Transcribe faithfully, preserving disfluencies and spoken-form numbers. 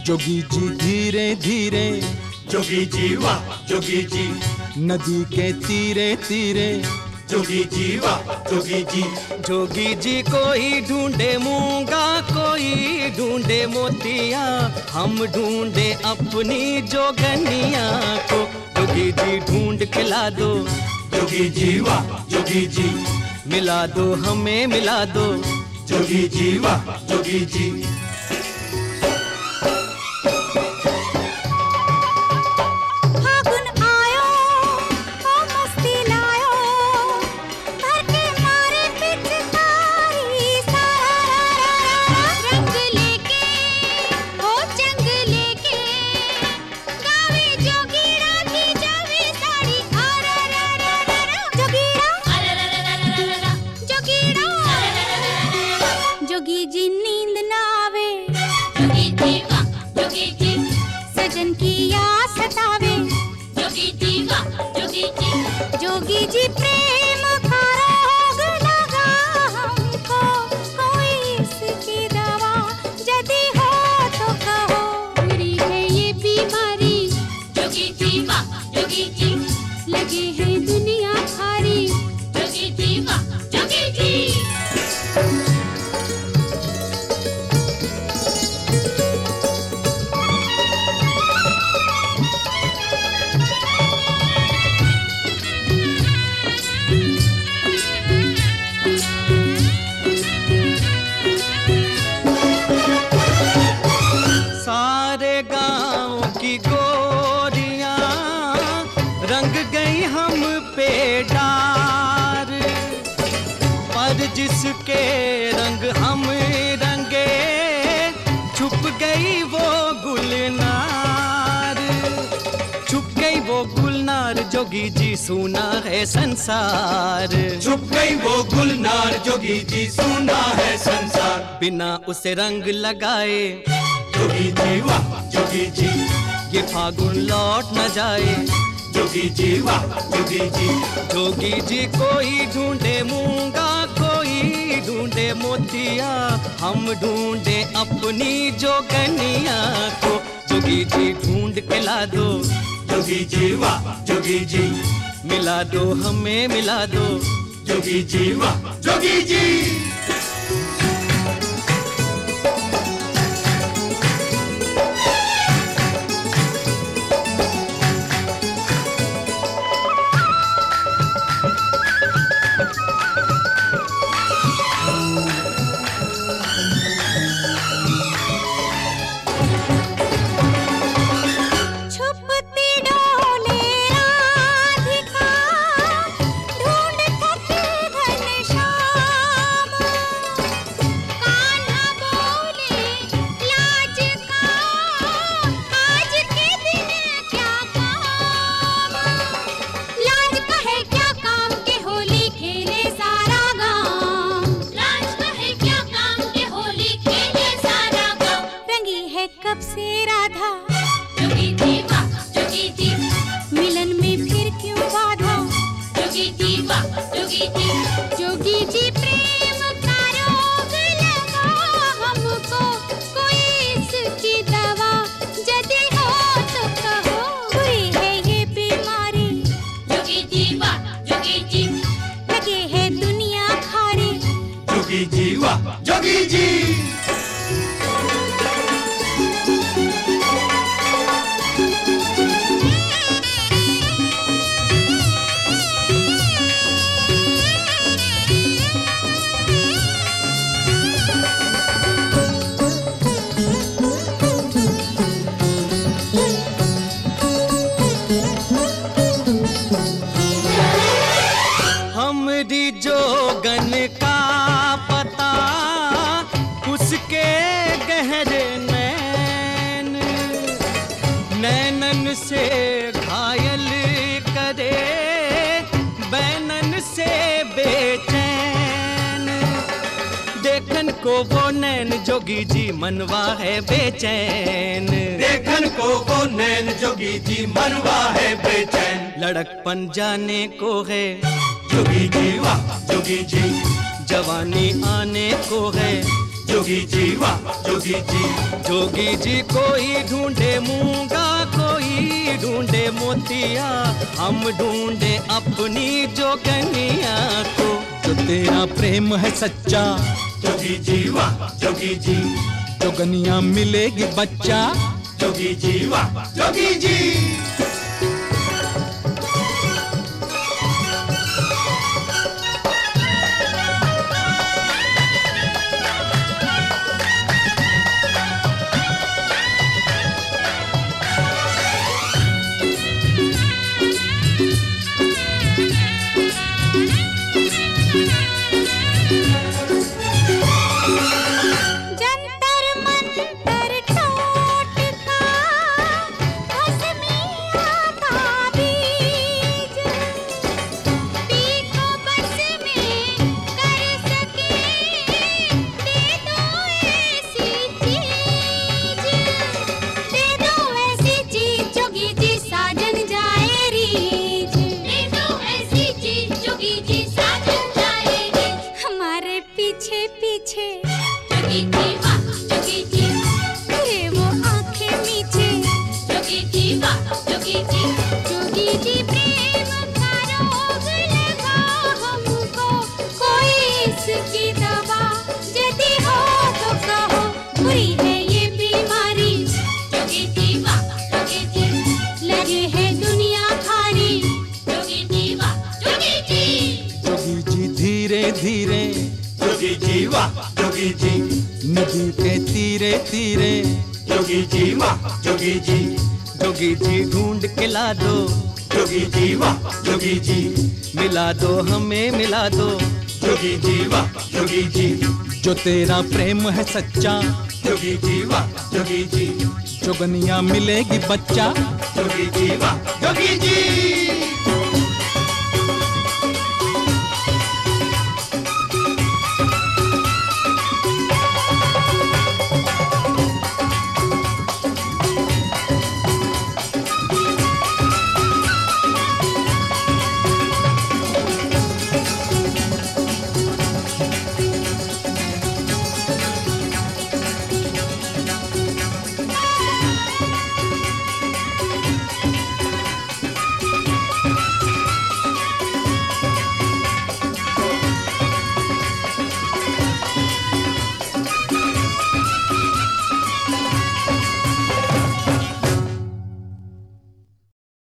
जोगी जी धीरे धीरे, जोगी जी वाह जोगी जी, नदी के तीरे तीरे, जोगी जी वाह जोगी जी। जोगी जी कोई ढूंढे मूंगा, कोई ढूंढे मोतिया, हम ढूंढे अपनी जोगनिया को। जोगी जी ढूंढ के ला दो, जोगी जी वाह जोगी जी, मिला दो हमें मिला दो, जोगी जी वाह जोगी जी। जोगी जी नींद ना आवे, जोगी जी वाह जोगी जी, सजन की याद सतावे, जोगी जी वाह जोगी जी। जोगी जी प्रेम का रोग लगा हमको, कोई इसकी दवा यदि हो तो कहो। बुरी है ये बीमारी, जोगी जी वाह जोगी जी, लगे है दुनिया भारी, जोगी जी वाह जोगी जी। सारे गांव की गोरियां रंग गई हम पे डार, पर जिसके रंग हम रंगे छुप गई वो गुलनार, छुप गई वो गुलनार। जोगी जी सुना है संसार, छुप गई वो गुलनार, जोगी जी सुना है संसार। बिना उसे रंग लगाए, जोगी जी वाह जोगी जी, ये फागुन लौट न जाए, जोगी जी वाह जोगी जी। जोगी जी कोई ढूंढे मूंगा, कोई ढूंढे मोतिया, हम ढूंढे अपनी जोगनिया को। जोगी जी ढूंढ के ला दो, जोगी जी वाह जोगी जी, मिला दो हमें मिला दो, जोगी जी वाह जोगी जी। कब से राधा, जोगी जी वाह जोगी जी, मिलन में फिर क्यों बाधा, जोगी जी वाह जोगी जी। जोगी जी प्रेम का रोग लगा हमको, कोई इसकी दवा यदि हो तो कहो। बुरी है ये बीमारी, जोगी जी वाह जोगी जी, लगे है दुनिया भारी, जोगी जी वाह जोगी जी। हमरी जोगन का पता उसके गहरे नैन, नैनन से घायल करे, बैनन से बेचैन। देखन को वो नैन जोगी जी मनवा है बेचैन, देखन को वो नैन जोगी जी मनवा है बेचैन। लड़कपन जाने को है, जोगी जी वाह जोगी जी, जवानी आने को है, जोगी जी वाह जोगी जी। जोगी जी कोई ढूंढे मूंगा, कोई ढूंढे मोतिया, हम ढूंढे अपनी जोगनिया को। जो तेरा प्रेम है सच्चा, जोगी जी वाह जोगी जी। जोगनिया मिलेगी बच्चा, जोगी जी वाह जोगी जी। धीरे जोगी जी वाह जोगी जी। नदी के तीरे तीरे जोगी जी वाह जोगी जी। जोगी जी ढूंढ के ला दो, जोगी जी वाह जोगी जी। मिला दो हमें मिला दो, जोगी जी वाह जोगी जी। जो तेरा प्रेम है सच्चा, जोगी जी वाह जोगी जी। जोगनिया मिलेगी बच्चा, जोगी जी वाह जोगी जी।